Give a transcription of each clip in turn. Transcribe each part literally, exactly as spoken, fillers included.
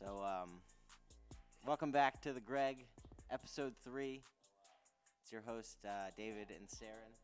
So, um, welcome back to the Greg, episode three. It's your host, uh, David and Saren.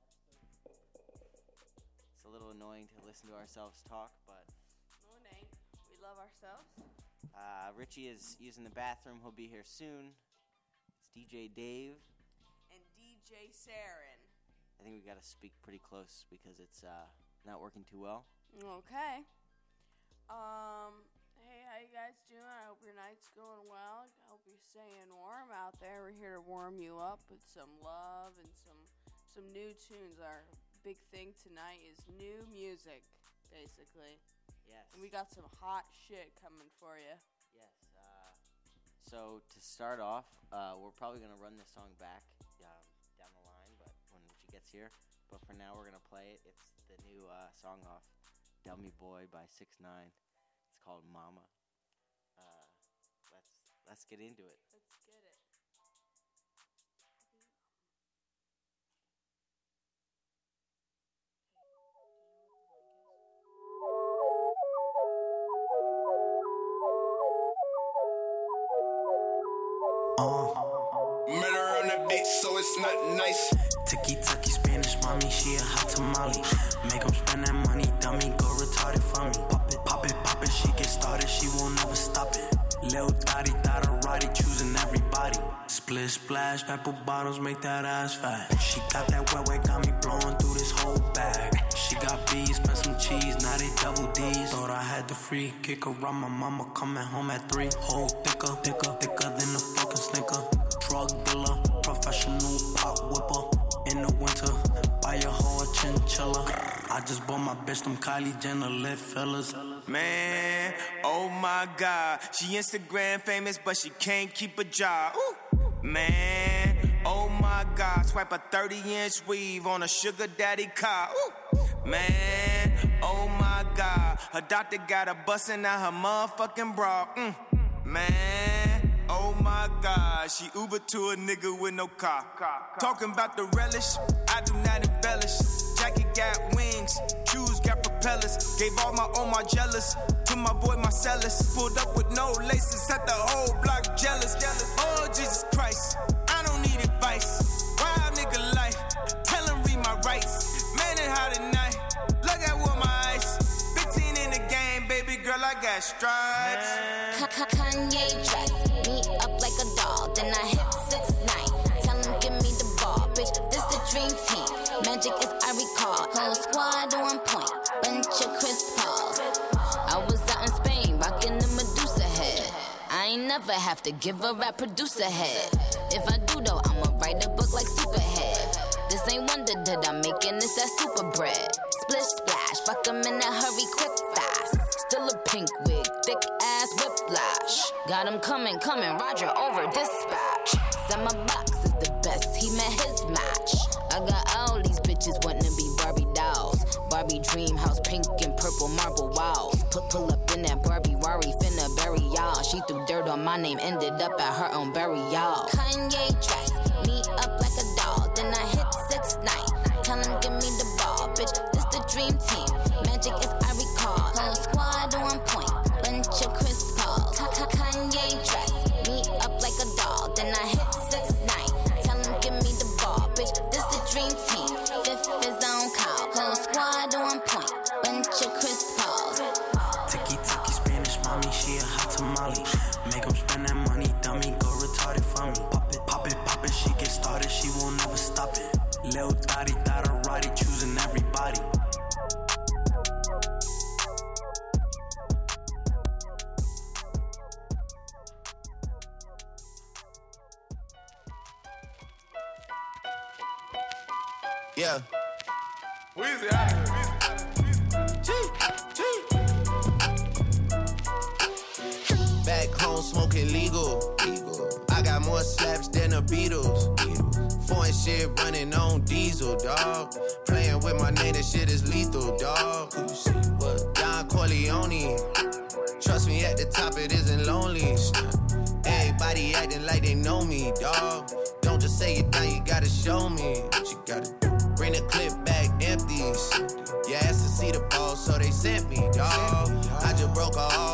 It's a little annoying to listen to ourselves talk, but... No, it ain't. We love ourselves. Uh, Richie is using the bathroom. He'll be here soon. It's D J Dave. And D J Saren. I think we got to speak pretty close because it's uh, not working too well. Okay. Um... Hey, how you guys doing? I hope your night's going well. I hope you're staying warm out there. We're here to warm you up with some love and some some new tunes. Our big thing tonight is new music, basically. Yes. And we got some hot shit coming for you. Yes. Uh, so to start off, uh, we're probably going to run this song back um, down the line, but when she gets here. But for now, we're going to play it. It's the new uh, song off Dummy Boy by six nine. It's called Mama. Uh, let's let's get into it. Let's get it. Uh, murder on the beat, so it's not nice. Tiki-taki Spanish, mommy, she a hot tamale. Make 'em spend that money, dummy, go retarded for me. Pop it, pop it, pop it, she get started, she won't never stop it. Lil Dottie, Dotterati, choosing everybody. Split splash, apple bottles, make that ass fat. She got that wet wet, got me blowing through this whole bag. She got bees, spent some cheese, now they double D's. Thought I had the free kick around my mama coming home at three. Whole thicker, thicker, thicker than a fucking snicker. Drug dealer, professional pop whipper. In the winter, buy your whole chinchilla. I just bought my bitch them Kylie Jenner lip fillers. Man, oh my God, she Instagram famous, but she can't keep a job. Ooh. Man, oh my God, swipe a thirty inch weave on a sugar daddy car. Ooh. Man, oh my God, her doctor got her busting out her motherfucking bra. Mm. Man, oh my God, she Uber to a nigga with no car. Talking about the relish, I do not embellish. Jacket got wings, shoes got propellers. Gave all my own Margellas to my boy Marcellus. Pulled up with no laces, set the whole block jealous. Oh Jesus Christ, I don't need advice. Wild nigga life, tell him read my rights. Man it hot at night, look at what my ice. Fifteen in the game, baby girl, I got stripes. Kanye dress me up like a doll, then I hit six nine. Tell him give me the ball, bitch. This the dream team. Magic is I recall. Whole squad on point, bunch of Chris Pauls. I was out in Spain, rocking the Medusa head. I ain't never have to give a rap producer head. If I do though, I'ma write a book like Superhead. This ain't wonder that I'm making this that super bread. Splish splash, fuck 'em in a hurry, quick fast. Still a pink wig, thick ass whiplash. Got him coming, coming, Roger over dispatch. Said my box is the best, he met his match. I got all these bitches wanting to be Barbie dolls. Barbie dream house, pink and purple marble walls. Put pull up in that Barbie Rari, finna bury y'all. She threw dirt on my name, ended up at her own burial. Kanye dress me up like a doll, then I hit six nine. Tell him give me the ball, bitch. This the dream team. Magic is I recall. Whole squad on point, bunch of Chris Pauls. Kanye dress me up like a doll, then I hit six nine. Tell him give me the ball, bitch. This the dream team. Fifth is on call. Whole squad on point, bunch of Chris Pauls. Tiki-taki Spanish, mommy, she a hot tamale. Make 'em spend that money, dummy, go retarded for me. Pop it, pop it, pop it, she get started, she won't never stop it. Lil Dottie, Dotterati, choosing everybody. Yeah. Weezy out G, G. Back home smoking legal. legal. I got more slaps than the Beatles. Foreign shit running on diesel, dog. Playing with my name, that shit is lethal, dog. Who you see? What? Don Corleone. Trust me, at the top it isn't lonely. Everybody acting like they know me, dog. Don't just say it now, you gotta show me what you gotta do. Bring the clip back empty. You asked to see the ball, so they sent me, dog. I just broke her off with a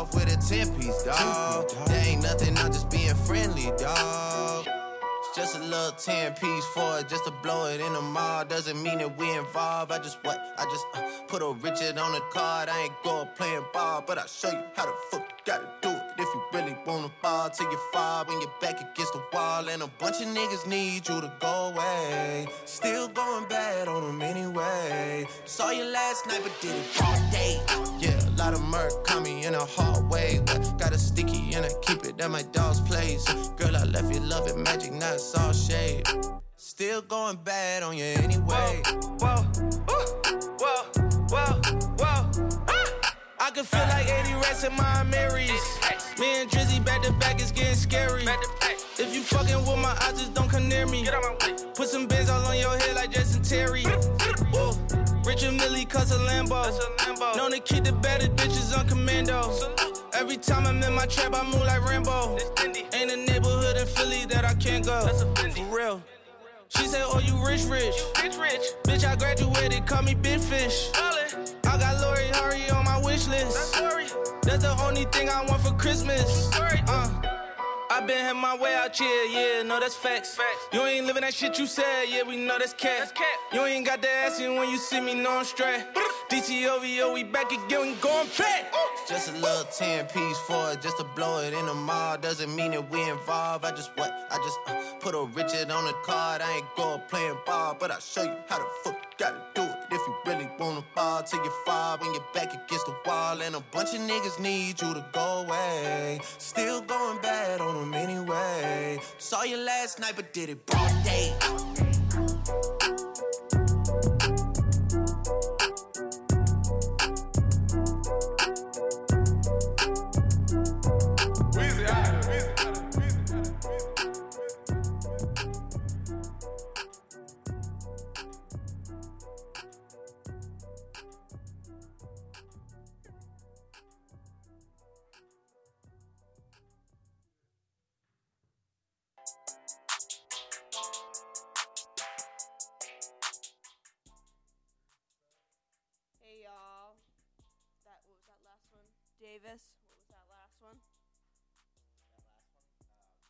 ten-piece, dawg. There ain't nothing, I'm just being friendly, dawg. It's just a little ten-piece for it, just to blow it in the mall. Doesn't mean that we involved. I just what? I just uh, put a Richard on the card. I ain't go playing ball, but I'll show you how the fuck you gotta do it. If you really wanna fall till you fall when you're back against the wall. And a bunch of niggas need you to go away. Still going bad on them anyway. Saw you last night, but did it all day. Yeah, a lot of murk caught me in a hard way. What? Got a sticky and I keep it at my dog's place. Girl, I left you love it magic, not all shade. Still going bad on you anyway. Whoa, whoa, whoa, whoa, whoa. I can feel like eighty rats in my Marys. Me and Drizzy back to back is getting scary. If you fucking with my eyes, just don't come near me. Put some bins all on your head like Jason Terry. Whoa. Richard Millie cuss a Lambo. Known to keep the better bitches on commando. Every time I'm in my trap, I move like Rambo. Ain't a neighborhood in Philly that I can't go. For real. She said, oh, you rich, rich. Rich, rich. Bitch, I graduated, call me Big Fish. I got Lori Hurry on my wish list. That's the only thing I want for Christmas. Uh, I been had my way out here, yeah, no, that's facts. You ain't living that shit you said, yeah, we know that's cat. You ain't got the ass in when you see me, no, I'm straight. D C O V O, we back again, we going back. Just a little ten-piece for it, just to blow it in the mall. Doesn't mean that we involved. I just what? I just uh, put a Richard on the card. I ain't go playing ball, but I'll show you how the fuck you gotta do it. If you really wanna fall till you fall when you're back against the wall. And a bunch of niggas need you to go away. Still going bad on them anyway. Saw you last night, but did it broad day. Davis, what was that last one? That last one, um,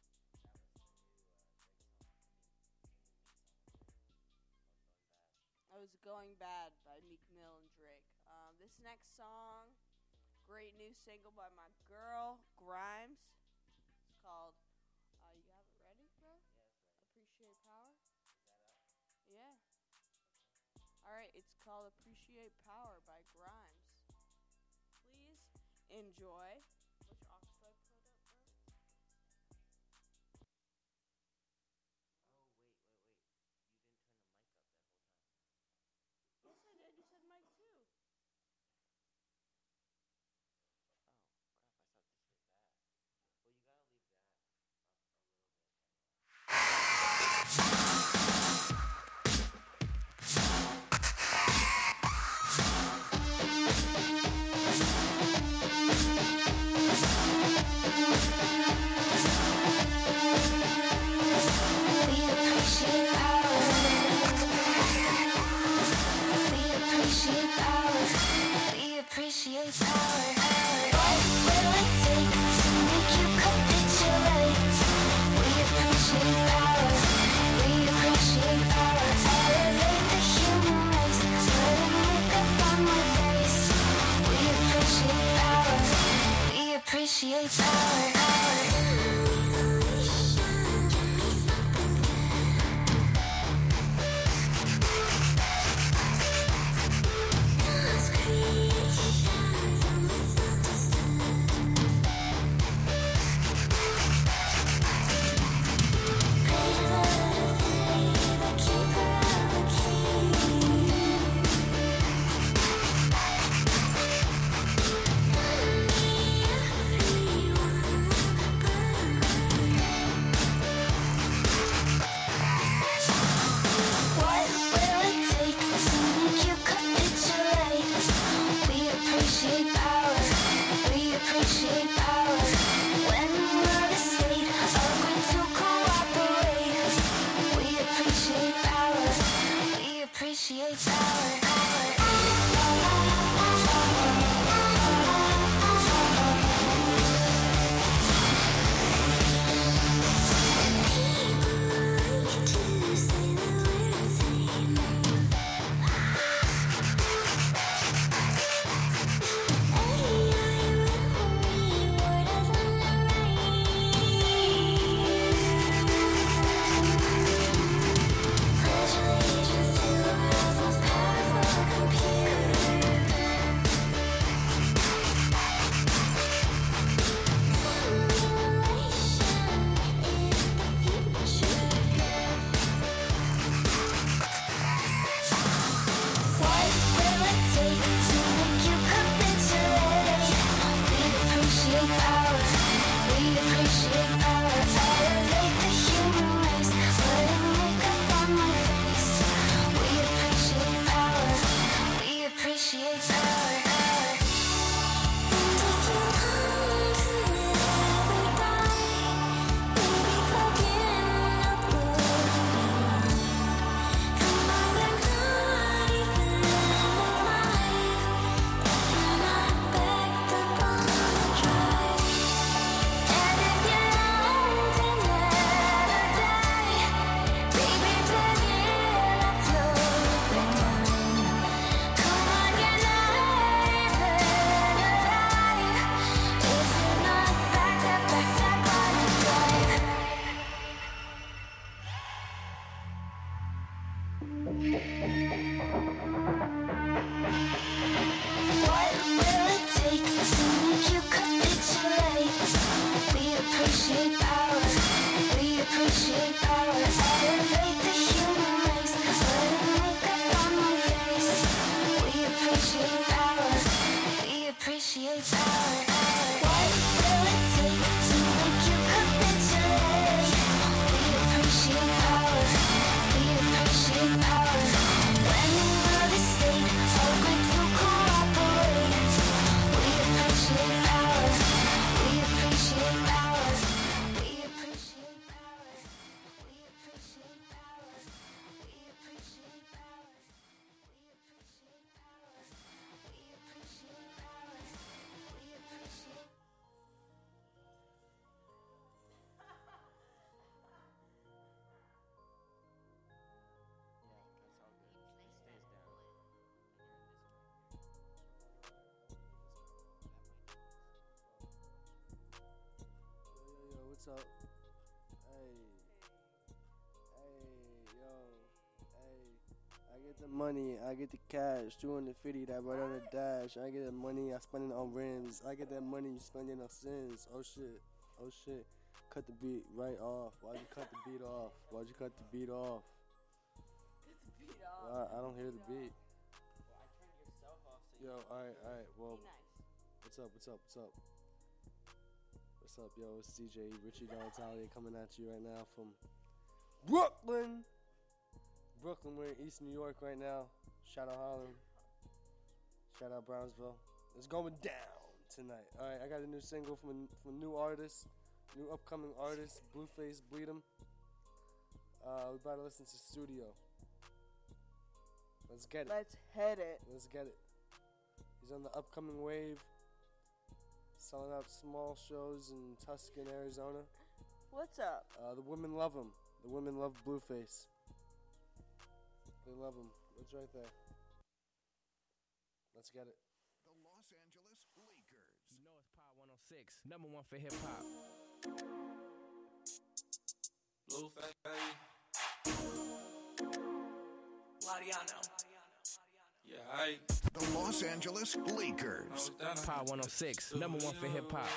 that was the new uh, Drake song. It was going bad. I was Going Bad by Meek Mill and Drake. Um, this next song, great new single by my girl, Grimes. It's called, uh, you have it ready, bro? Yeah, it's ready. Appreciate Power? Is that up? Yeah. Alright, it's called Appreciate Power by Grimes. Please enjoy. Which aux do I put up, bro? Oh, wait, wait, wait. You didn't turn the mic up that whole time. Yes, I did. You said mic two. Oh, crap, I thought this was that. Well, you gotta leave that up a little bit. Appreciate power. What will it take to make you capitulate? We appreciate power. We appreciate power. Elevate the human race. Put a makeup on my face. We appreciate power. We appreciate power. Appreciate power. What's up? Hey. Hey, yo. Hey. I get the money, I get the cash, two hundred fifty that right on the dash. I get the money, I spend it on rims. I get that money, you spend it on sins. Oh shit, oh shit. Cut the beat right off. Why'd you cut the beat off? Why'd you cut the beat off? Cut the beat off. Well, I, I don't hear the beat. Well, I turned yourself off so Yo, you alright, alright, well, Be nice. what's up, what's up, what's up? What's up, yo, it's D J Richie Donatalia coming at you right now from Brooklyn! Brooklyn, we're in East New York right now. Shout out Harlem. Shout out Brownsville. It's going down tonight. Alright, I got a new single from a, from a new artist, new upcoming artist, Blueface Bleed'em. Uh, we about to listen to Studio. Let's get it. Let's hit it. Let's get it. He's on the upcoming wave, selling out small shows in Tucson, Arizona. What's up? Uh, the women love him. The women love Blueface. They love him. It's right there. Let's get it. The Los Angeles Lakers. You know it's Pod one oh six, number one for hip hop. Blueface, baby. Lariano. Yeah, I. The Los Angeles Lakers. Pod one oh six, number one for hip hop.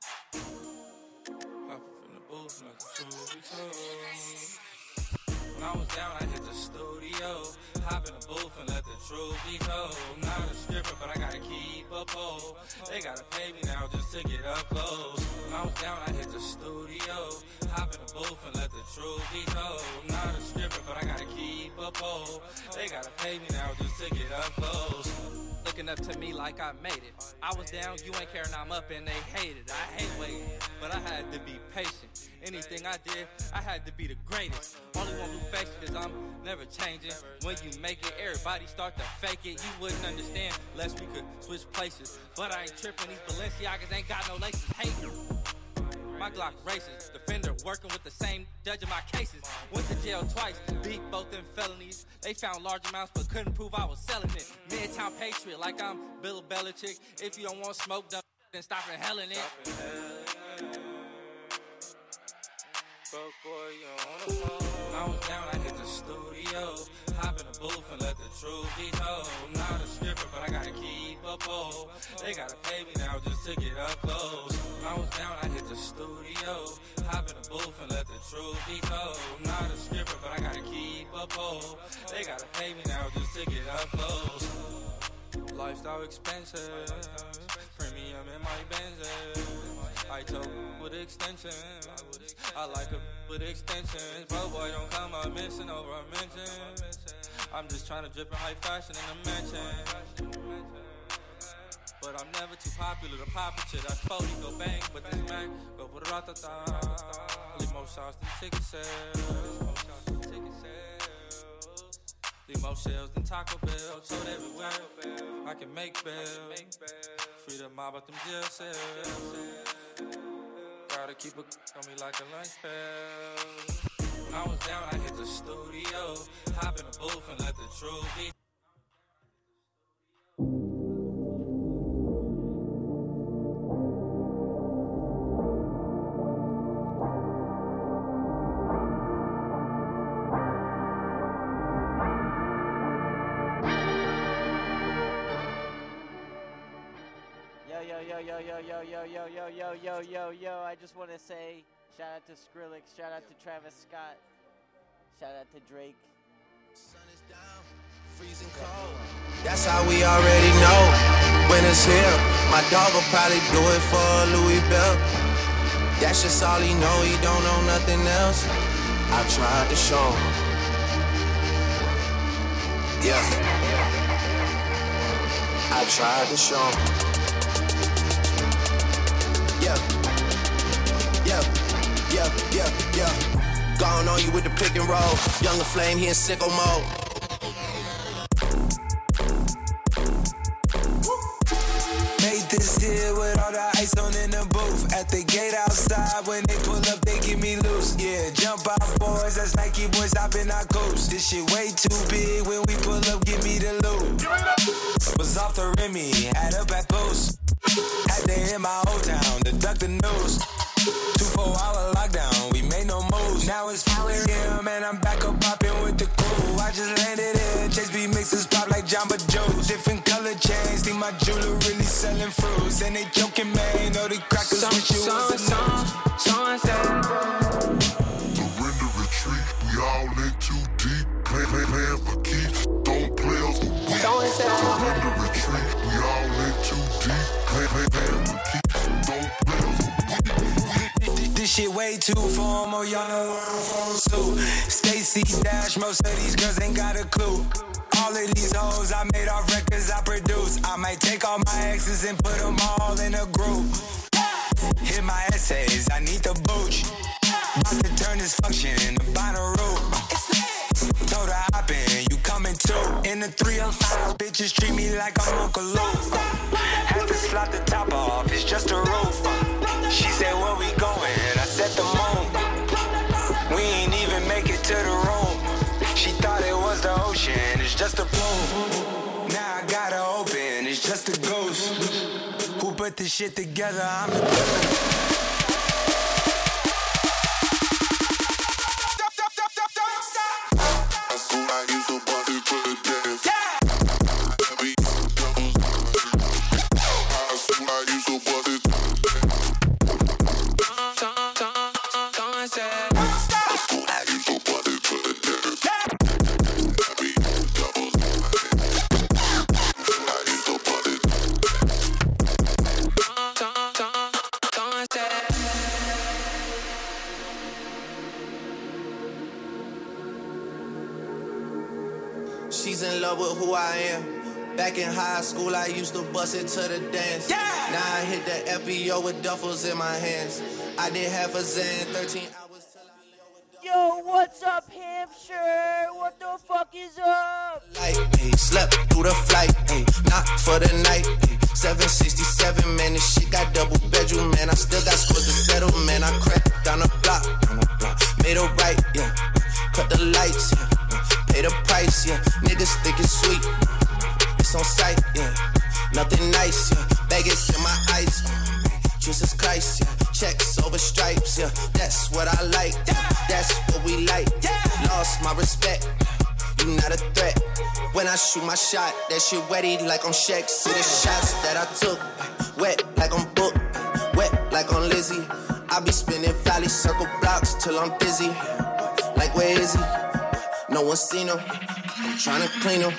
When I was down, I hit the studio. Hop in the booth and let the truth be told. Not a stripper, but I gotta keep a pole. They gotta pay me now just to get up close. When I was down, I hit the studio. Hop in the booth and let the truth be told. Not a stripper, but I gotta keep a pole. They gotta pay me now just to get up close. Looking up to me like I made it. I was down, you ain't care, now I'm up and they hate it. I hate waiting, but I had to be patient. Anything I did, I had to be the greatest. Only one who fakes it is I'm never changing. When you make it, everybody start to fake it. You wouldn't understand unless we could switch places. But I ain't tripping, these Balenciagas ain't got no laces. Hating. My Glock races, defender working with the same judge in my cases. Went to jail twice, beat both them felonies. They found large amounts but couldn't prove I was selling it. Midtown Patriot like I'm Bill Belichick. If you don't want smoke, then stop inhaling it. Broke boy, you don't wanna fall. I was down, I hit the studio. Hop in the booth and let the truth be told. Not a stripper, but I gotta keep a pole. They gotta pay me now just to get up close. I was down, I hit the studio. Hop in the booth and let the truth be told. Not a stripper, but I gotta keep a pole. They gotta pay me now just to get up close. Lifestyle expensive, premium in my Benz. I told with extensions, I like a with extensions. Bro, boy, don't come up missing over a mention. I'm just trying to drip in high fashion in the mansion. But I'm never too popular to pop it shit. That's forty, go bang, but this Mac, go for the ratata. Leave more shots than ticket sales. Leave more shells than Taco Bell. Told everywhere, I can make bail. Free the mob out them jail cells. Gotta keep it on me like a lunch pail. When I was down, I hit the studio. Hop in the booth and let the truth be. Yo, yo, yo, yo, yo, yo, yo, yo, yo, yo, yo. I just want to say shout out to Skrillex, shout out to Travis Scott, shout out to Drake. Sun is down, freezing cold. That's how we already know when it's here. My dog will probably do it for Louis Bell. That's just all he know, he don't know nothing else. I tried to show him. Yeah. I tried to show him. Yeah, yeah, yeah, yeah, yeah. Gone on you with the pick and roll. Younger flame, he in sicko mode. Made this deal with all the ice on in the booth. At the gate outside, when they pull up, they give me loose. Yeah, jump out, boys, that's Nike boys hopping our coast. This shit way too big, when we pull up, give me the loot. Was off the Remy, had up at post. Had to hit my old town to duck the news. Two four hour lockdown, we made no moves. Now it's four a.m. and I'm back up popping with the crew. I just landed in, Chase B mixes pop like Jamba Joe's. Different color chains, think my jeweler really selling fruits. And they joking, man, know the crackers Some- with you some- was a some- some Surrender retreat, we all in too deep. Play, play, playing for keeps, don't play us for weeks. Surrender retreat, we all in too deep. Play, play, playing for keeps, don't play us for weeks. This shit way too formal, y'all know what I'm from too. Stacy Dash, most of these girls ain't got a clue. All of these hoes I made off records I produce. I might take all my exes and put them all in a group. Hit my essays, I need the booch. About to turn this function into Bonnaroo. Told her hop in, you coming too. In the three oh five, bitches treat me like I'm Uncle Luke. Had to slot the top off, it's just a roof. She said, where we going? I said the moon. We ain't even make it to the room. She thought it was the ocean, it's just a pool. Now I gotta open, it's just a ghost. Who put this shit together? I'm the She's in love with who I am. Back in high school, I used to bust it to the dance. Yeah. Now I hit the F B O with duffels in my hands. I did half a Zan, thirteen hours till I Yo, what's up, Hampshire? What the fuck is up? Like, hey, slept through the flight, hey, not for the night, hey. seven sixty-seven, man, this shit got double bedroom, man. I still got scores to settle, man. I cracked down the block, down the block. Made a right, yeah. Cut the lights, yeah. Pay the price, yeah. Niggas think it's sweet. It's on sight, yeah. Nothing nice, yeah. Vegas in my ice. Jesus Christ, yeah. Checks over stripes, yeah. That's what I like, yeah. That's what we like, yeah. Lost my respect. You not a threat. When I shoot my shot, that shit wetty like on Shaq. See the shots that I took, wet like on Book, wet like on Lizzie. I be spinning valley circle blocks till I'm dizzy. Like where is he? No one seen him. I'm tryna clean him.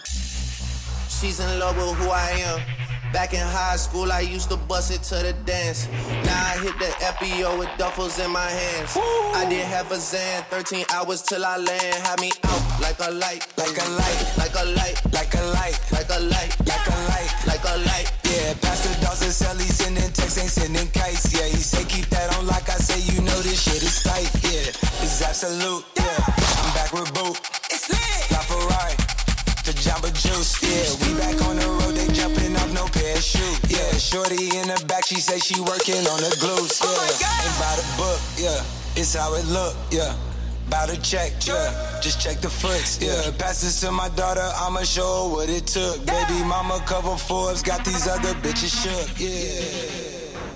She's in love with who I am. Back in high school, I used to bust it to the dance. Now I hit the F B O with duffels in my hands. Ooh. I did half a Zan, thirteen hours till I land. Had me out like a light, like a light, like a light, like a light, like a light, like a light, like a light. Yeah, Pastor Dawson sell, he sending texts, ain't sending kites. Yeah, he say keep that on like I say, you know this shit is tight. Yeah, it's absolute. Yeah, I'm back with Boot. It's lit. La Ferrari. The Jamba Juice, yeah, we back on the road, they jumping off no parachute, yeah, shorty in the back, she say she working on the glutes, yeah, oh ain't by the book, yeah, it's how it look, yeah, bout to check, yeah, just check the foots, yeah, pass this to my daughter, I'ma show her what it took, yeah. Baby mama cover Forbes, got these other bitches shook, yeah.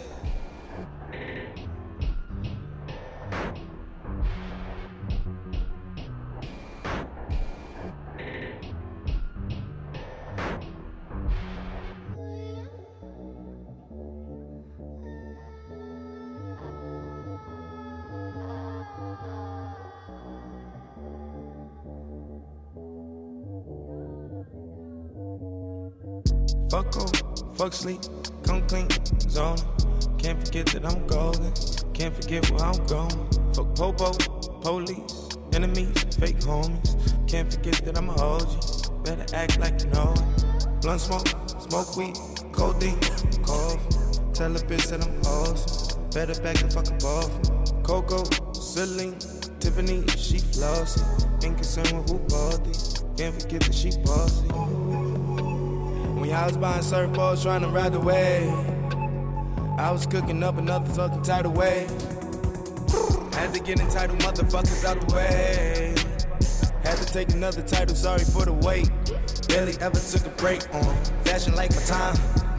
Fuck go, fuck sleep, come clean, zone. Can't forget that I'm golden, can't forget where I'm going. Fuck popo, police, enemies, fake homies. Can't forget that I'm a O G, better act like you know it. Blunt smoke, smoke weed, codeine, cough. Tell a bitch that I'm awesome, better back the fuck up off. Coco, Celine, Tiffany, she flossy. Ain't concerned with who bought these, can't forget that she bossy. When y'all was buying surfboards trying to ride the wave, I was cooking up another fucking tidal wave. Had to get entitled motherfuckers out the way. Had to take another title, sorry for the wait. Barely ever took a break on fashion like my time. Need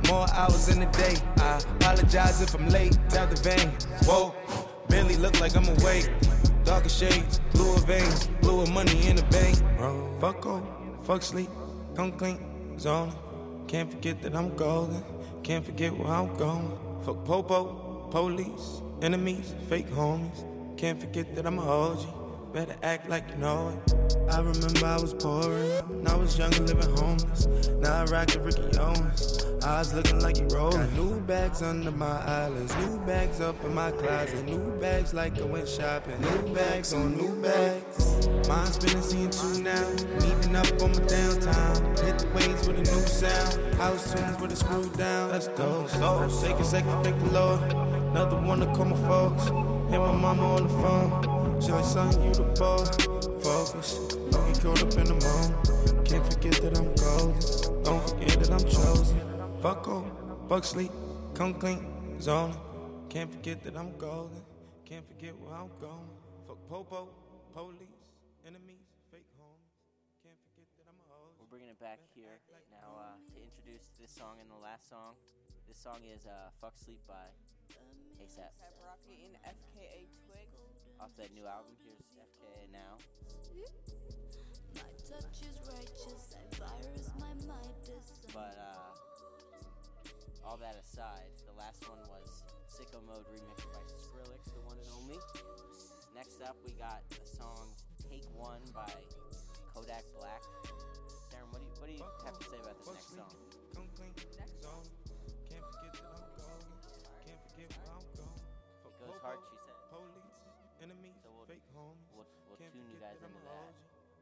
more hours in the day. I apologize if I'm late, tap the vein. Whoa, barely look like I'm awake. Darker shades, bluer veins, bluer money in the bank. Bro, fuck cold, fuck sleep, come clean, zone. Can't forget that I'm golden, can't forget where I'm going. Fuck popo, police, enemies, fake homies. Can't forget that I'm a O G, better act like you know it. I remember I was pouring, when I was young and living homeless. Now I rock the Ricky Owens, eyes looking like you rolling. Got new bags under my eyelids, new bags up in my closet, new bags like I went shopping, new bags on new bags. Mind spinning, seeing two now, meeting up on my downtime. Hit the waves with a new sound, house tunes with a screw down. Let's go, so take a second, thank the Lord. Another one to call my folks, hit my mama on the phone. She like, son, you the boy, focus, don't get caught up in the moment. Can't forget that I'm golden, don't forget that I'm chosen. Fuck cold, fuck sleep, come clean, zone. Can't forget that I'm golden, can't forget where I'm going. Fuck popo, police, enemies, fake homies. Can't forget that I'm a hoe. We're bringing it back here now uh, to introduce this song and the last song. This song is uh, Fuck Sleep by ASAP Rocky and F K A Twig. Off that new album, here's F K A Now. My touch is righteous, I virus my Midas. But uh, all that aside, the last one was Sicko Mode remixed by Skrillex, the one and only. Next up, we got the song Take One by Kodak Black. Darren, what do you, what do you have to say about this next song? Next song. Can't forget that I'm golden, can't forget where I'm going. It goes hard, she said. Police, enemies, so we'll, fake homies. We'll, we'll tune you guys into that.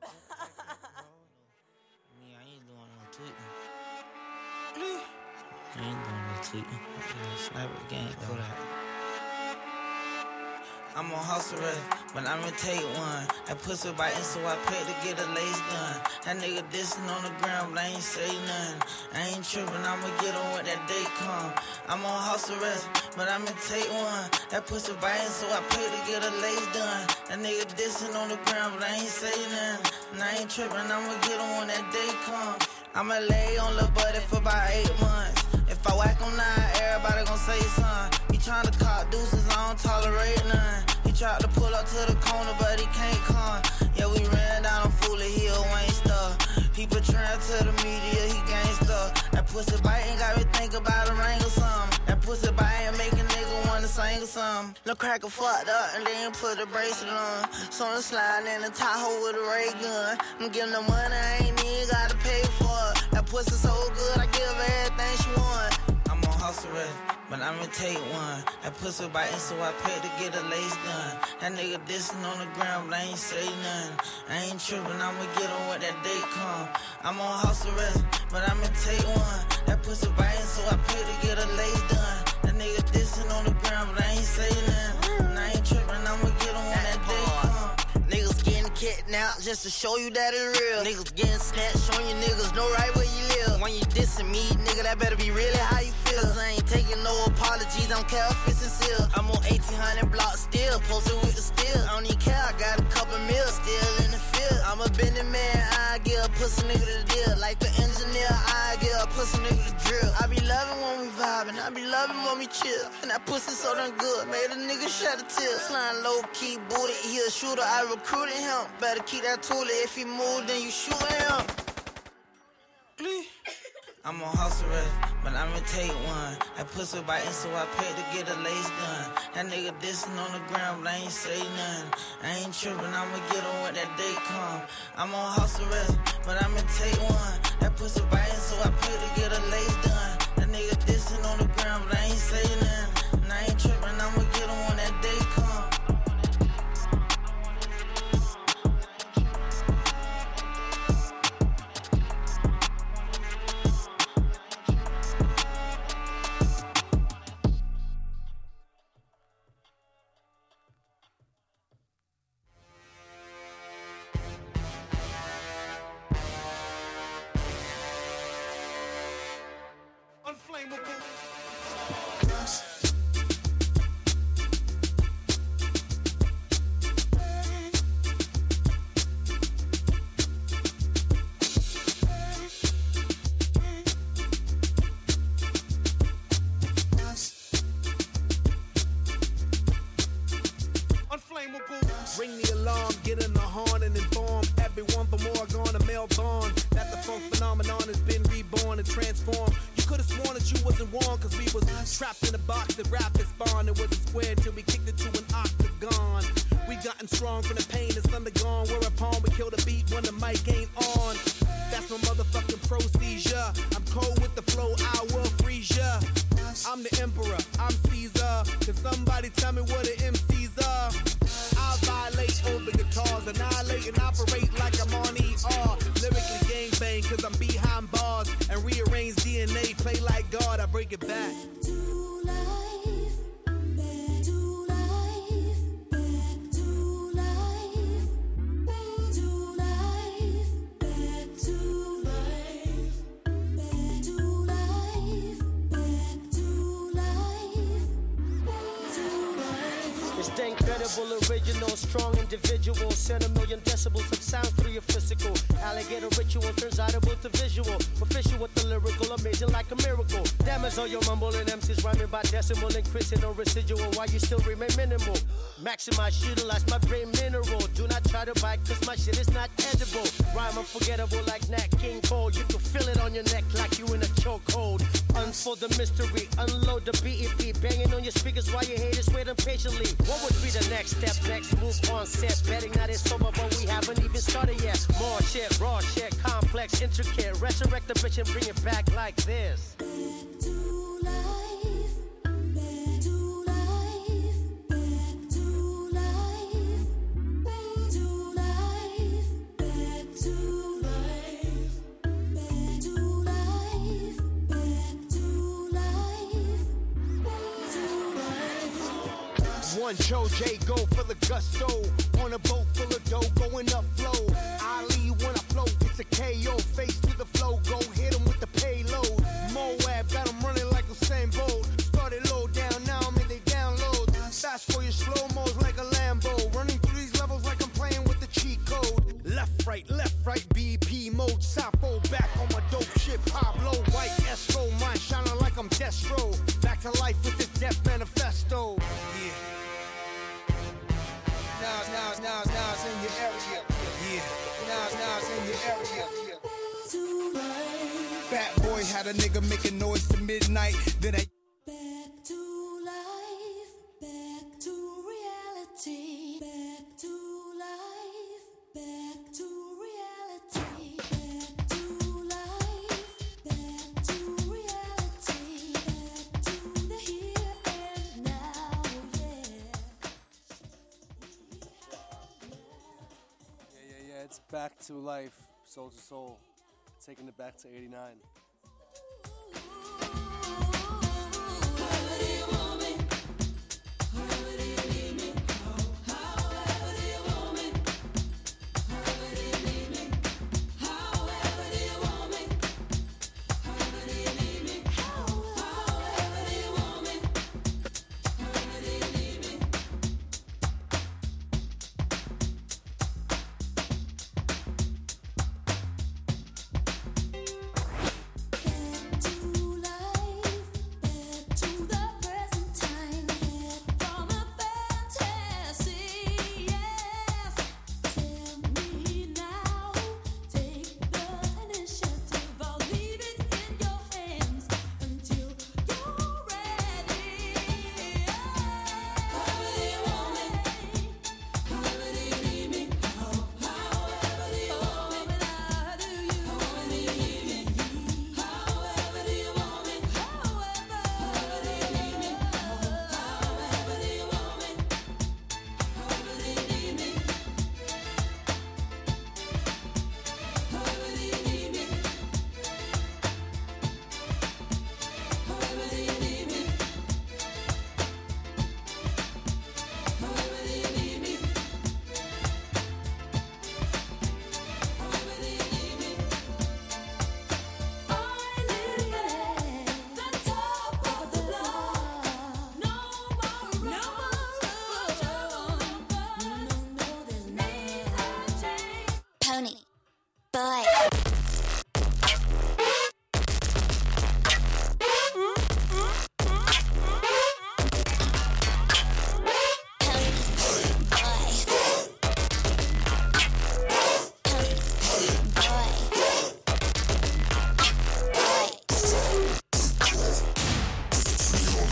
Me, I ain't doing no tweeting. I ain't doing no tweeting. Sniper gang, Kodak. I'm on house arrest, but I'ma take one. That pussy biting, so I paid to get a lace done. That nigga dissing on the ground, but I ain't say nothing. I ain't tripping, I'ma get on when that day come. I'm on house arrest, but I'ma take one. That pussy biting, so I paid to get a lace done. That nigga dissing on the ground, but I ain't say nothing. And I ain't tripping, I'ma get on when that day come. I'ma lay on lil' buddy for about eight months. If I whack him now, everybody gon' say something. He tryna cop deuces, I don't tolerate none. He tried to pull up to the corner, but he can't come. Yeah, we ran down on Foolie, he a Wayster. He portraying to the media, he gangsta. That pussy biting got me think about a ring or something. That pussy biting make a nigga wanna sing or something. Lil' cracker fucked up and then put a bracelet on. So I'm sliding in the Tahoe with a ray gun. I'm giving the money, I ain't even gotta pay for it. That pussy so good, I give her everything she want. I'm on house arrest, but I'ma take one. That pussy biting, so I paid to get a lace done. That nigga dissing on the ground, but I ain't say nothing. I ain't tripping, I'ma get on when that day come. I'm on house arrest, but I'ma take one. That pussy biting, so I paid to get a lace done. That nigga dissing on the ground, but I ain't say nothing. And I ain't tripping, I'ma get on when that day come. Niggas getting kidnapped just to show you that it's real. Niggas getting snatched, showing you niggas know right where you live. When you dissing me, nigga, that better be really how you feel. Cause I ain't taking no apologies, I'm care if it's sincere. I'm on eighteen hundred blocks still, posted with the steel. I don't even care, I got a couple mils still in the field. I'm a bending man, I give a pussy nigga the deal. Like the engineer, I give a pussy nigga the drill. I be loving when we vibing, I be loving when we chill. And that pussy so damn good, made a nigga shed a tear. Slime low key, booty, he a shooter, I recruited him. Better keep that toolie, if he move, then you shooting him. I'm on house arrest, but I'ma take one. That pussy biting, so I paid to get a lace done. That nigga dissing on the ground, but I ain't say nothing. I ain't tripping, I'ma get on when that day come. I'm on house arrest, but I'ma take one. That pussy biting, so I paid to get a lace done. That nigga dissing on the ground, but I ain't say nothing. And I ain't tripping, I'ma get on when that day come. alarm, get in the horn and inform everyone from Oregon to Melbourne that the funk phenomenon has been reborn and transformed. You could have sworn that you wasn't warned, cause we was trapped in a box that rapid spawned. It was a square till we kicked it to an octagon. We gotten strong from the pain that's undergone, whereupon we kill the beat when the mic ain't on. That's my motherfucking procedure. I'm cold with the flow, I will freeze ya. I'm the emperor, I'm Caesar. Can somebody tell me what an M Cs are? I violate over guitars, annihilate and operate like I'm on E R. Lyrically gangbang, cause I'm behind bars. And rearrange D N A, play like God, I break it back. Incredible, original, strong individual. Send a million decibels of sound through your physical. Alligator ritual turns audible to visual. Official with the lyrical, amazing like a miracle. Damage all your mumbling M Cs rhyming by decimal, increasing no residual. Why you still remain minimal? Maximize, utilize my brain mineral. Do not try to bite, cause my shit is not edible. Rhyme unforgettable like Nat King Cole. You can feel it on your neck like you in a chokehold. Unfold the mystery, unload the B E P. Banging on your speakers while your haters wait impatiently. What would be the next step? Next move on set. Betting that it's over, but we haven't even started yet. More shit, raw shit, complex, intricate. Resurrect the bitch and bring it back like this. Back to life. Back to life. Back to life. Back to life. Back to life. Back to life. Back to life. Back to life. One Joe J go for the gusto. On a boat full of dough, going up flow. I leave when I float, it's a K O. Face to the flow, go hit him with the payload. Moab got him running like Usain Bolt. Started low down, now I'm in they download. Fast for your slow-mos like a Lambo. Running through these levels like I'm playing with the cheat code. Left, right, left, right, B P mode. Sapo back on my dope shit. Pablo, white Estro, mind shining like I'm Destro. Back to life with this death manifesto. Yeah. Now, now, now, now it's in your area. Yeah. Now, now it's in your area. Fat boy had a nigga making noise to midnight. Then I. Back to life. Back to reality. Back to life. Back to reality. Back to life. Back to reality. Back to the here and now. Yeah, yeah, yeah. It's back to life, soul to soul. Taking it back to eighty-nine.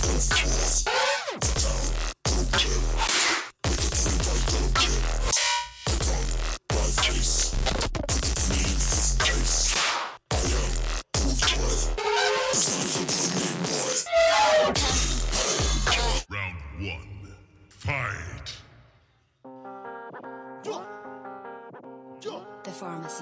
The Pharmacy.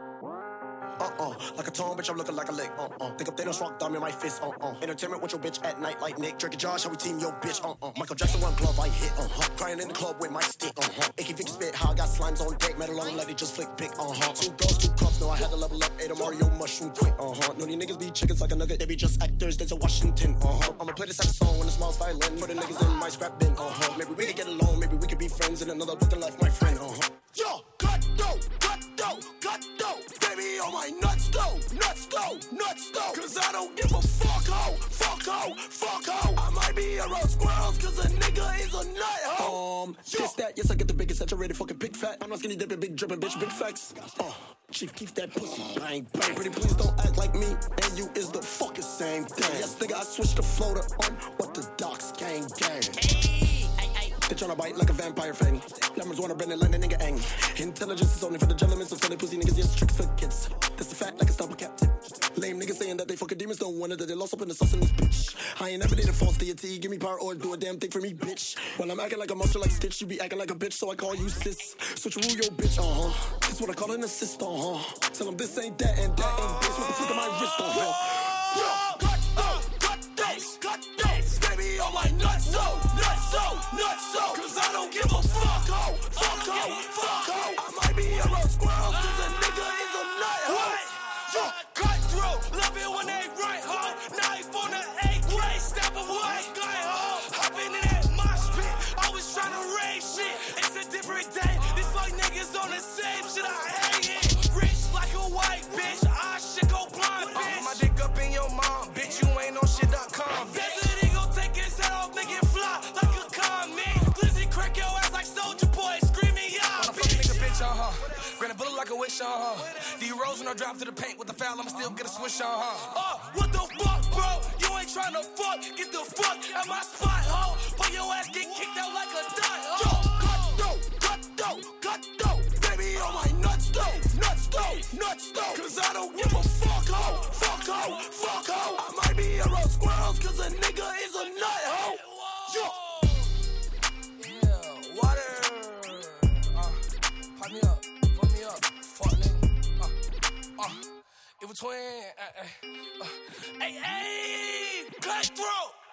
Uh-uh, like a tone, bitch, I'm looking like a lick, uh-uh. Think up Thanos, rock thumb in my fist, uh-uh. Entertainment with your bitch at night like Nick. Drinking Josh, how we team your bitch, uh-uh. Michael Jackson, one glove, I hit, uh-huh. Crying in the club with my stick, uh-huh. A K fifty spit, how I got slimes on deck. Metal on let it just flick pick, uh-huh. Two girls, two cups, no, I had to level up. Ate a Mario mushroom quick, uh-huh. No, these niggas be chickens like a nugget. They be just actors, there's a Washington, uh-huh. I'ma play this at song when the smile's violin. For the niggas in my scrap bin, uh-huh. Maybe we could get along, maybe we could be friends in another fucking life, my friend, uh-huh. Yo, cut dough, cut dough, cut dough. Baby on my nuts though, nuts though, nuts though. Cause I don't give a fuck ho, fuck ho, fuck ho. I might be around squirrels cause a nigga is a nut ho. Um, Yo. This that, yes I get the biggest saturated fucking big fat. I'm not skinny dipping, big dripping, bitch, big facts. Uh, Chief, keep that pussy, bang, bang. Pretty please don't act like me and you is the fucking same thing. Yes nigga, I switched the floater on what the docs gang gang. They tryna bite like a vampire fang. Lemons wanna bend it like a nigga ang. Intelligence is only for the gentlemen, so silly pussy niggas just trick for kids. That's a fact like a stopper captain. Lame niggas saying that they fucking demons don't want it, that they lost up in the sauce in this bitch. I ain't never did a false deity, give me power or do a damn thing for me, bitch. While I'm acting like a monster like Stitch, you be acting like a bitch, so I call you sis. Switch rule your bitch, uh-huh. This what I call an assist, uh-huh. Tell them this ain't that and that ain't this, what the fuck am I wrist, uh-huh. Yo, cut those, cut those, cut those. Baby on my nuts, so, nuts, so, nuts, so. Cause I don't give a fuck, ho, fuck, ho, fuck, ho. I might be around squirrels, cause a nigga is a nut, ho. Yo, cut through, love it when they right, ho. Knife on the eighth grade, step away, guy, ho. Hopping in that mosh pit, always trying to raise shit. It's a different day, these fuck niggas on the same shit, I hate it. Rich like a white bitch, I shit go blind, bitch. I put my dick up in your mom, bitch, you ain't on shit dot com, bitch. Like a wish, uh-huh. D Rose when I drop to the paint with the foul, I'ma still get a swish, uh-huh. Uh, what the fuck, bro? You ain't tryna fuck, get the fuck at my spot, ho. But your ass get kicked out like a dot, ho. Yo, cut though, cut though, cut though. Baby on my nuts though, nuts though, nuts though. Cause I don't give a fuck, ho, fuck, ho, fuck, ho. I might be around squirrels cause a nigga is a nut, ho. Yo. Yeah, water. Uh, pop me up. It was twin, uh, uh, uh, hey, hey, cutthroat.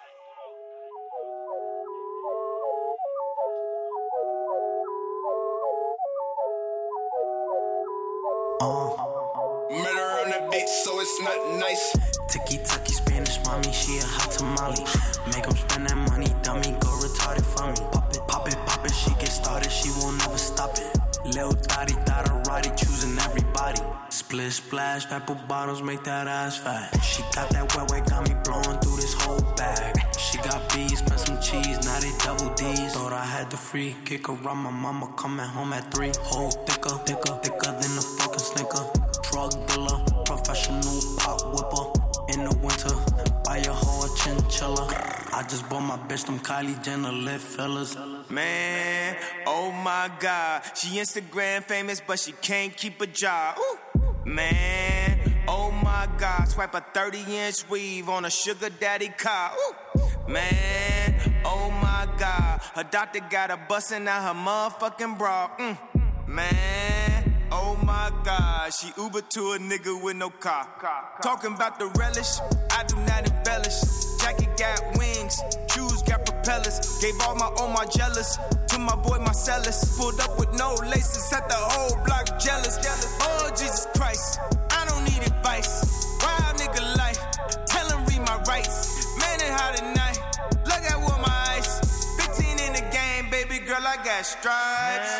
Uh, Murder on the beat, so it's not nice. Tiki-taki Spanish mommy, she a hot tamale. Make 'em spend that money, dummy, go retarded for me. Pop it, pop it, pop it, she get started, she won't never stop it. Lil Thotty, Thotterati, choosing everybody. Split splash, apple bottles make that ass fat. She got that wet wet, got me blowing through this whole bag. She got bees, spent some cheese, now they double D's. Thought I had the free kick around my mama coming home at three. Whole thicker, thicker, thicker than a fucking snicker. Drug dealer, professional pop whipper. In the winter, buy a whole chinchilla. I just bought my bitch them Kylie Jenner lip fillers. Man, oh my God, she Instagram famous, but she can't keep a job. Ooh. Man, oh my God, swipe a thirty inch weave on a sugar daddy car. Ooh. Man, oh my God, her doctor got her busting out her motherfucking bra. Mm. Man, oh my God, she Uber to a nigga with no car. Talking about the relish, I do not embellish. Jacket got wings, shoes got propellers. Gave all my own my jealous to my boy Marcellus. Pulled up with no laces, set the whole block jealous. Oh Jesus Christ, I don't need advice. Wild nigga life, tell him read my rights. Man it hot at night, look at what my ice. Fifteen in the game, baby girl, I got stripes.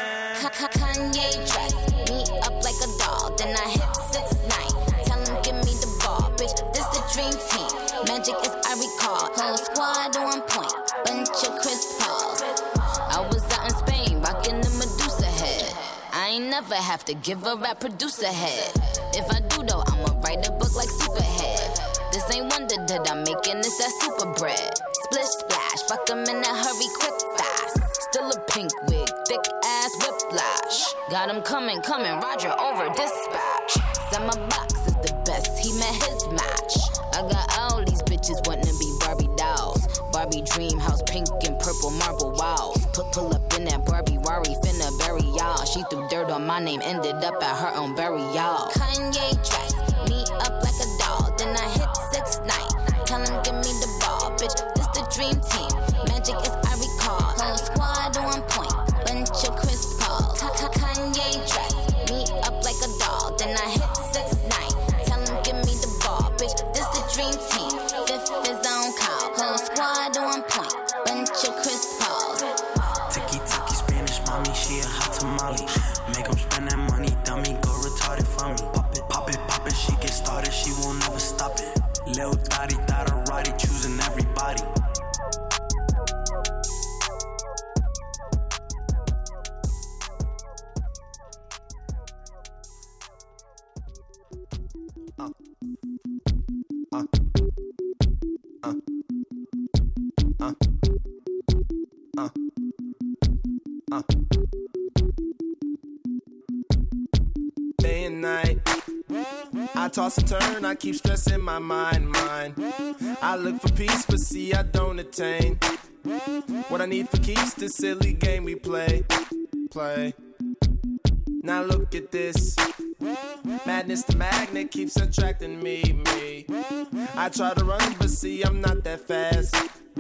Kanye dress me up like a doll, then I hit six nine. Tell him give me the ball, bitch. This the dream team. Magic is I recall. Whole squad on point, bunch of Chris Pauls. I was out in Spain, rocking the Medusa head. I ain't never have to give a rap producer head. If I do though, I'ma write a book like Superhead. This ain't wonder that I'm making this that super bread. splish splash. Fuck 'em in a hurry, quick fast. Still a pink wig, thick ass whiplash. Got him coming, coming, Roger over dispatch. Said my box is the best, he met his match. I got all these bitches wanting to be Barbie dolls. Barbie dream house, pink and purple marble walls. Put pull up in that Barbie Rari, finna bury y'all. She threw dirt on my name, ended up at her own burial. Kanye dress, me up like a doll. Then I hit six nine. Tell him give me the ball, bitch. This the dream team. Magic is I recall. Whole squad on point, bunch of Chris Pauls. Kanye dress, me up like a doll. Then I hit six nine. Tell him give me the ball, bitch. This the dream team. Fifth is on call. Whole squad on point, bunch of Chris Pauls. Tiki-taki Spanish mommy, she a hot tamale. Make 'em spend that money, dummy, go retarded for me. Pop it, pop it, pop it, she get started, she won't never stop it. Lil Dottie, Dotterati, choosing everybody. Uh. Uh. Uh. Uh. Uh. Uh. Day and night, I toss and turn, I keep stressing my mind, mind. I look for peace, but see I don't attain. What I need for keeps this silly game we play, play. Now look at this. Madness, the magnet keeps attracting me, me. I try to run, but see I'm not that fast.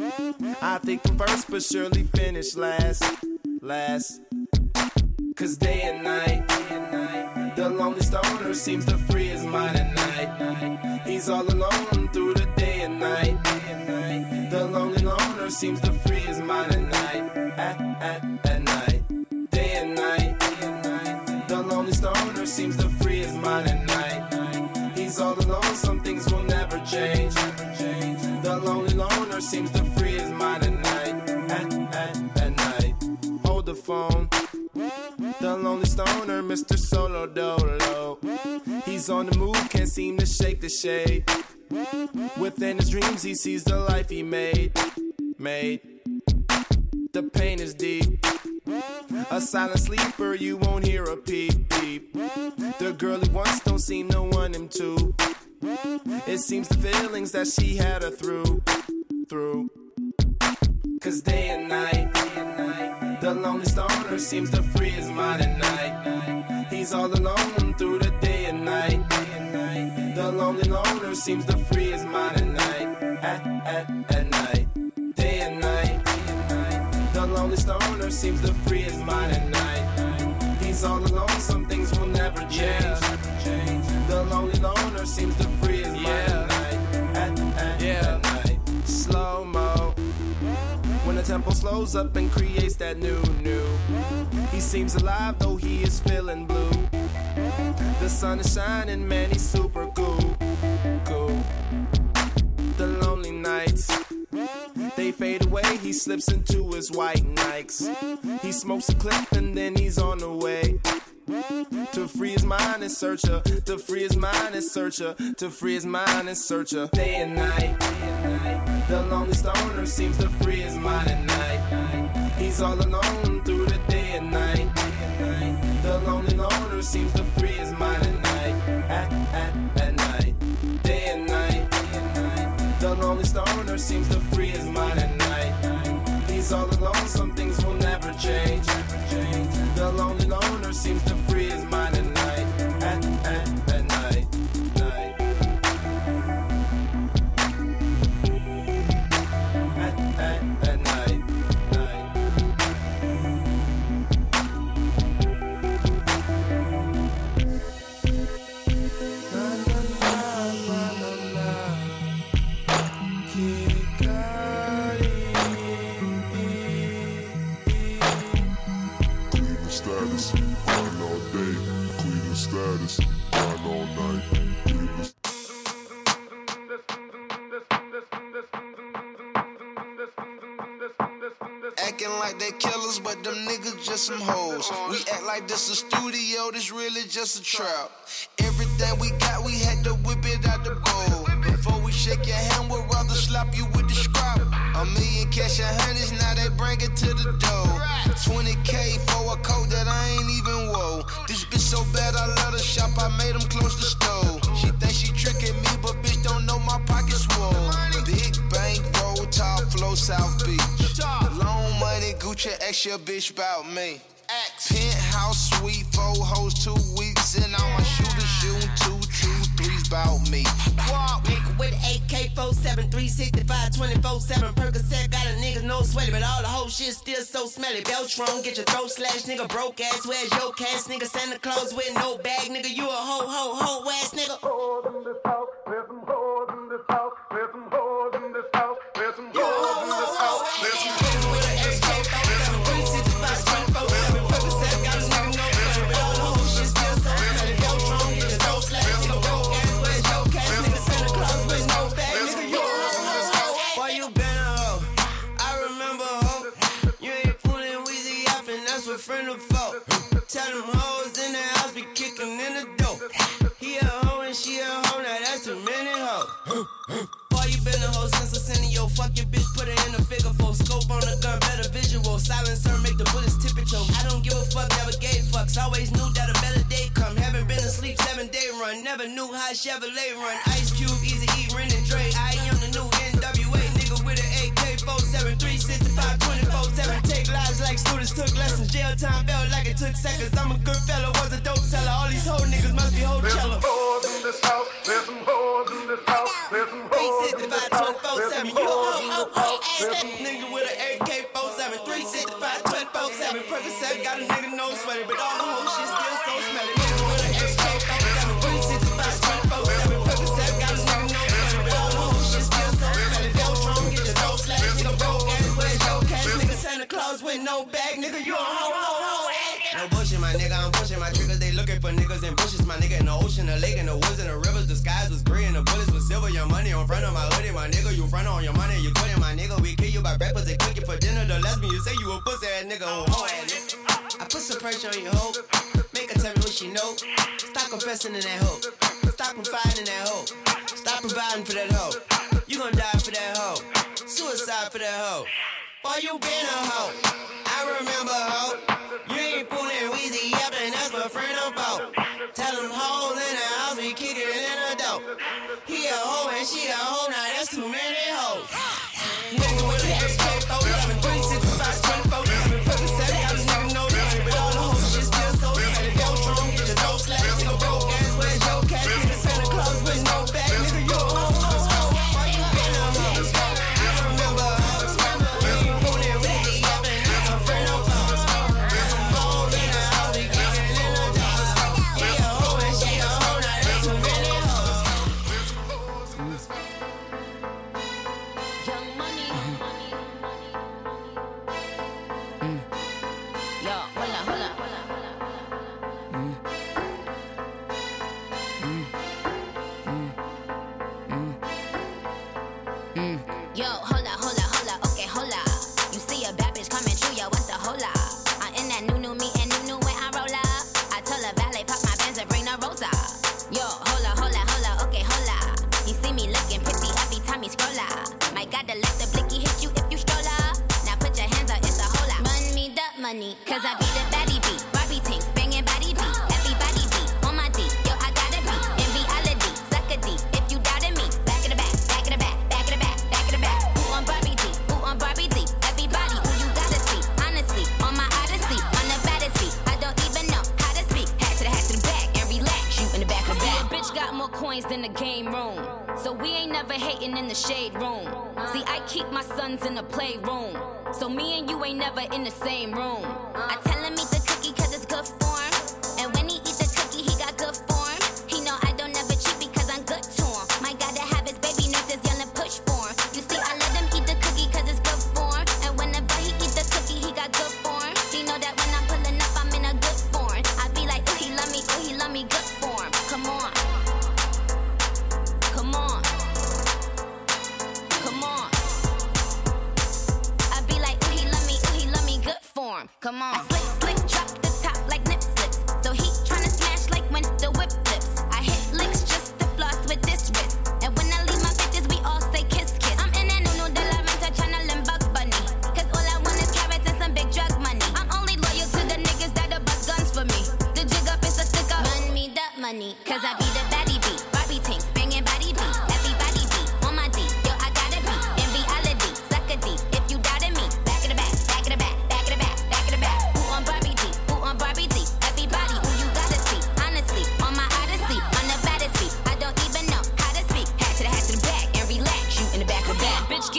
I think I'm first, but surely finish last, last. Cause day and night, the lonely stoner seems to free his mind at night. He's all alone through the day and night. The lonely loner seems to free his mind at night, at, at, at night. Day and night, the lonely stoner seems to free his mind at night. He's all alone, some things will never change. The lonely loner seems to free his mind at night, at, at, at night. Hold the phone. The lonely stoner, Mister Solo Dolo. He's on the move, can't seem to shake the shade. Within his dreams, he sees the life he made, made. The pain is deep. A silent sleeper, you won't hear a peep, peep. The girl he wants don't seem to want him to. It seems the feelings that she had her through, through. Cause day and night, the lonely stoner seems to free his mind at night. He's all alone through the day and night. The lonely loner seems to free his mind at night, at, at, at night. Day and night, the lonely stoner seems to free his mind at night. He's all alone, some things will never change. The lonely loner seems to free his mind at night, at, at, at night. Slow-mo, when the tempo slows up and creates that new, new. He seems alive, though he is feeling blue. The sun is shining, man, he's super cool, cool. The lonely nights, they fade away, he slips into his white Nikes. He smokes a clip and then he's on the way. To free his mind and search her, to free his mind and search her, to free his mind and search her. Day and night, the lonely stoner seems to free his mind at night. He's all alone through the day and night. The lonely loner seems to free his mind at night, at, at, at night. Day and night, the lonely stoner seems to free his mind at night. He's all alone, some things will never change. The lonely loner seems to free his mind at night, at, at, at night, night. At, at, at night, night. Na, na, na, na, na, na. Cleveland status, grind all day. Cleveland status, grind all night. Cleveland. Acting like they killers, but them niggas just some hoes. We act like this a studio, this really just a trap. Everything we got, we had to whip it out the bowl. Before we shake your hand, we'd rather slap you with the scrap. Uh. A million cash and hundreds, now they bring it to the door. twenty K for a coat that I ain't even wore. This bitch so bad, I let her shop, I made him close the store. She think she tricking me, but bitch don't know my pockets swole. Big bank, roll, top flow, South Beach. Loan money, Gucci, ask your bitch about me. Penthouse suite, four hoes, two weeks, and all my shooters shooting two, two, threes about me. Nigga with A K forty-seven, three sixty-five, twenty-four seven Percocet, got a nigga no sweaty, but all the whole shit still so smelly. Beltron, get your throat slashed, nigga broke ass, where's your cash, nigga Santa Claus with no bag, nigga you a ho ho ho ass nigga. Hoes in this house, there's some hoes in this house, there's some hoes in this house, there's some hoes in this house, there's some hoes with an A K forty-seven, three sixty-five, twenty-four seven Percocet, got a nigga no sweaty, but all the whole shit still so smelly. Beltron, get your throat slashed, nigga broke ass, where's your cash, nigga Santa Claus with no bag, nigga you a ho ho ho. Boy you been a hoe, I remember hoe. You ain't fooling Weezy off and that's what friend of foe. Tell them hoes in the house be kicking in the door. He a hoe and she a hoe, now that's too many hoes. Boy, you been a hoe since I sent yo. Fuck your bitch, put her in a figure four. Scope on the gun, better visual. Silencer, make the bullets tip it toe. I don't give a fuck, never gave fucks. Always knew that a better day come. Haven't been asleep, seven day run. Never knew how Chevrolet run. Ice Cube, Easy E, Ren and Dre. I am the new N W A nigga with an A K forty-seven, three sixty-five, twenty-four seven Take lives like students took lessons. Jail time felt like it took seconds. I'm a good fella, was a dope seller. All these whole niggas must be whole cellar. There's some hoes in this house, there's some hoes in this house, there's some hoes in this house, twenty-four seven You a hoe, hoe, hoe, ass nigga with an A K forty-seven, three sixty-five, twenty-four seven Percocet, got a nigga no sweaty, but all the whole shit still so smelly. Nigga with an A K forty-seven, three sixty-five, twenty-four seven Percocet, got a nigga no sweaty, but all the whole shit still so smelly. Beltron, get your throat slashed, nigga broke ass, where's your cash, nigga Santa Claus with no bag, nigga you a hoe, hoe, hoe, ass. No bullshit, my nigga, I'm pushing my triggers, they looking for niggas in bushes, my nigga in the ocean, the lake, in the woods, in the rivers, the skies was green, the bullets was silver, your money on front of my hoodie, my nigga, you front on your money, you quitting, my nigga, we kill you by breakfast, they cook you for dinner, the lesbian, you say you a pussy ass nigga, oh, hoe ass nigga. I put some pressure on your hoe, make her tell me what she know, stop confessing in that hoe, stop confiding in that hoe, stop providing for that hoe, you gon' die for that hoe, suicide for that hoe. Boy, you been a hoe, I remember hoe. You ain't fooling Weezy up and that's my friend of foe. Tell them hoes in the house, we kick it in the door. He a hoe and she a hoe, now that's too many hoes. Nigga with an A K forty-seven, three sixty-five, twenty-four seven Percocet, got a nigga no money, but all the whole shit still so smelly. Beltron, get your throat slashed, nigga broke ass, where's your cash, nigga Santa Claus with no bag, nigga you a hoe, hoe, hoe. Why you been a hoe? I remember hoe. You ain't fooling Weezy up and that's my friend of foe. Hoes in the house, we kicking in the door. He a hoe and she a hoe, now that's too many hoes. Young money. Mm. Yo, hold up, hold up. Mm. Mm. Mm. Mm. Mm. Yo, hold up, hold up, hold up. Okay, hold up. You see a bad bitch coming through, yo, what's the hold up? I'm in that new new me and new new when I roll up. I tell a valet pop my Benz and bring the rosa. Yo, hold up, hold up, hold up. Okay, hold up. You see me looking pretty every time you scroll up. My God, to let the blicky hit you if you stroll up. Now put your hands up, it's a whole lot. Run me the money, cause I be the baddie beat. Barbie tank, banging body beat. Everybody beat on my D. Yo, I gotta be in reality. Suck a D if you doubted me. Back in the back, back in the back, back in the back, back in the back. Who on Barbie D? Who on Barbie D? Everybody who you gotta see. Honestly, on my odyssey, on the baddest beat. I don't even know how to speak. Hat to the hat to the back and relax. Shoot in the back of the back. See, a bitch got more coins than the game room. So we ain't never hating in the shade room. See, I keep my sons in the playroom. So me and you ain't never in the same room. I tell him eat the cookie cause it's good form. And when he eat the cookie, he got good form. He know I don't never cheat because I'm good to him. My God, to have his baby nurses young and push for him. You see, I let him eat the cookie cause it's good form. And whenever he eat the cookie, he got good form. He know that when I'm pulling up, I'm in a good form. I be like, ooh, he love me, ooh, he love me, good form. Come on. Come on. Come on. I be like, ooh, he love me, ooh, he love me, good form. Come on. I slick, slick, drop the top like nip slips. So he tryna smash like when the whip flips. I hit licks just to floss with this wrist. And when I leave my bitches, we all say kiss, kiss. I'm in that no no de la venta tryna limit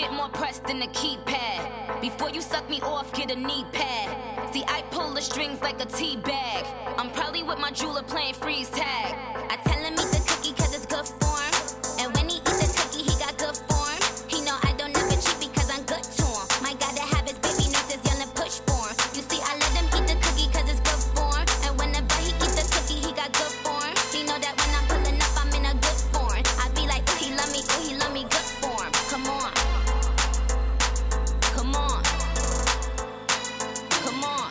get more pressed than a keypad. Before you suck me off, get a knee pad. See, I pull the strings like a tea bag. I'm probably with my jeweler playing freeze tag. I tell him eat the cookie cause it's good form. And when he eat the cookie, he got good form. He know I don't never cheat because I'm good to him. My God to have his baby nurses young and push for him. You see, I let him eat the cookie cause it's good form. And whenever he eat the cookie, he got good form. He know that when I'm pulling up, I'm in a good form. I be like, ooh, he love me, ooh, he love me, good form. Come on. Come on. Come on.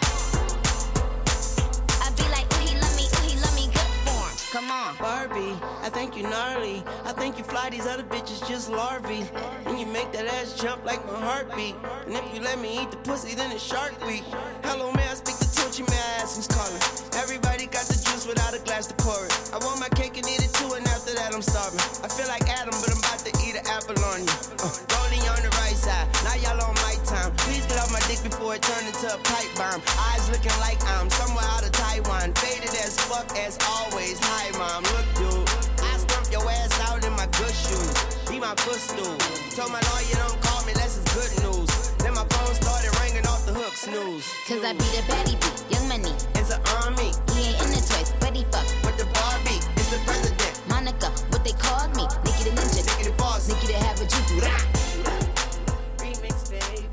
I be like, ooh, he love me, ooh, he love me, good form. Come on. Barbie, I think you gnarly. I think you fly these other bitches just larvae. And you make that ass jump like my heartbeat. And if you let me eat the pussy, then it's Shark Week. Hello, may I speak to Tunchi? May I ask who's calling? Everybody got the juice without a glass to pour it. I want my cake and eat it too, and after that I'm starving. I feel like Adam, but I'm about to eat an apple on you. Uh, rolling on the right side, now y'all on my time. Please get off my dick before it turn into a pipe bomb. Eyes looking like I'm somewhere out of Taiwan. Faded as fuck as always. Hi, mom, look, dude. I stump your ass out in my good shoes. Be my footstool. Told my lawyer don't call me, that's his good news. Then my phone started ringing off the hook, snooze. Cause I be the baddie beat, young money. It's an army. He ain't in the toys, but he fuck with the Barbie. It's the president. Monica, what they called me. Nikki the ninja. Nikki the boss. Nikki the have a juju. Remix, baby.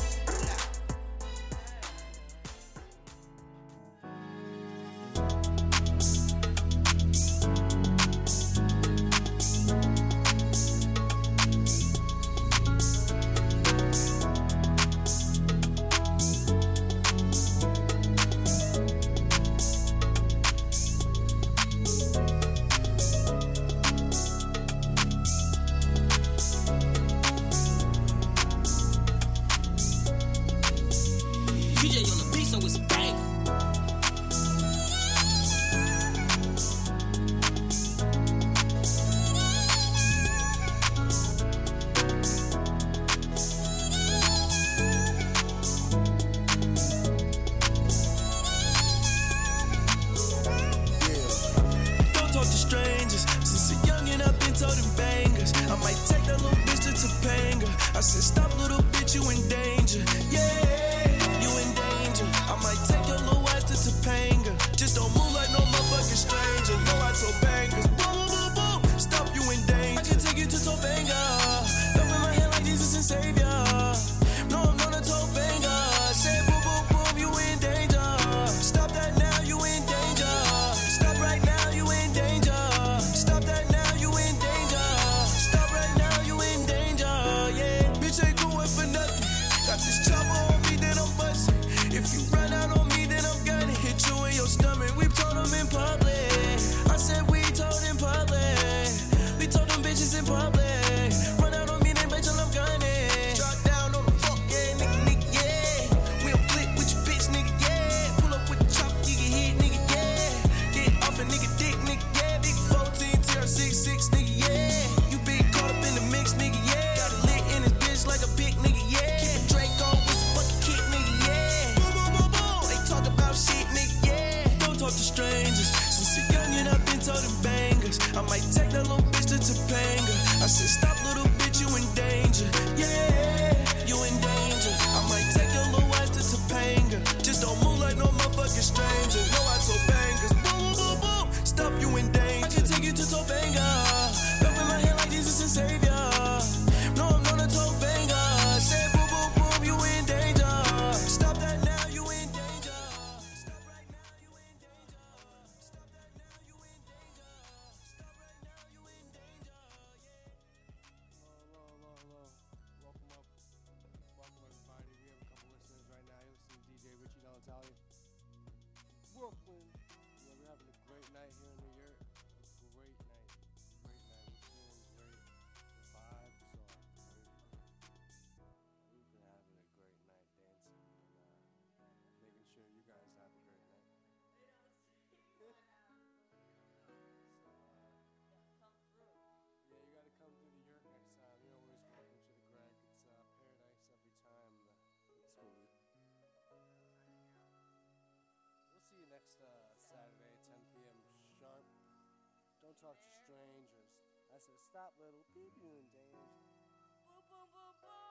Next uh, Saturday, ten p.m. sharp. Don't talk to strangers. I said, stop, little peep, you in danger. Boom, boom, boom, boom.